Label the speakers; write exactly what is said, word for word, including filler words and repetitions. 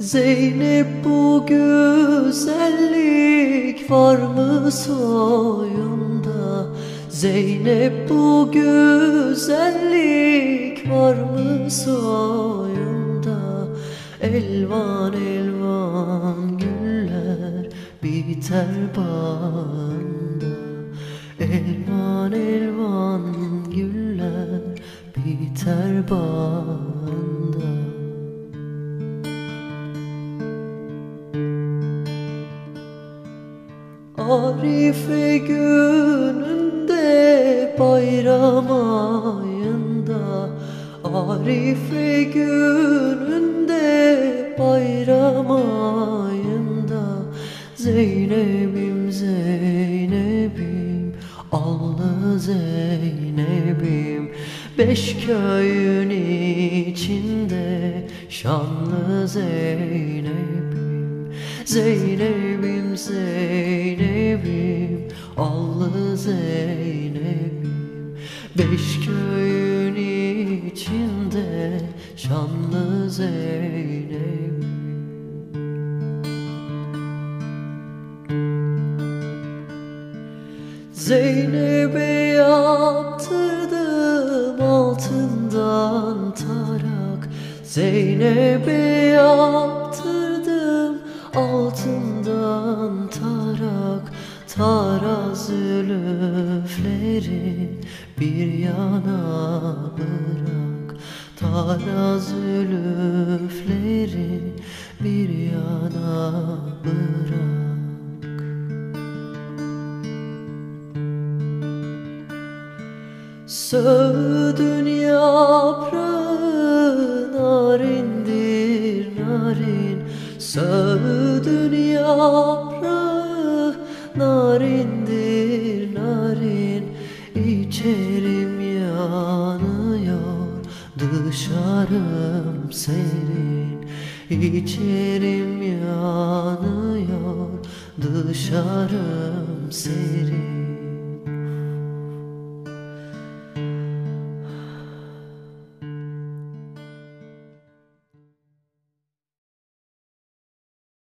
Speaker 1: Zeynep, bu güzellik var mı soyunda? Zeynep, bu güzellik var mı soyunda? Elvan elvan güller biter bağında. Elvan elvan güller biter bağında. Arife gününde, bayram ayında, Arife gününde, bayram ayında, Zeynep'im Zeynep'im, allı Zeynep'im, beş köyün içinde şanlı Zeynep'im. Zeynep'im Zeynep'im, allı Zeynep'im, beş köyün içinde şanlı Zeynep'im. Zeynep'e yaptırdım altından tarak, Zeynep'e yaptırdım altından tarak. Taraz zülüfleri bir yana bırak, Taraz zülüfleri bir yana bırak. Söğüdün yaprağı narindir narin, Söğüdün yaprağı narindir narin. İçerim yanıyor, dışarım serin. İçerim yanıyor, dışarım serin.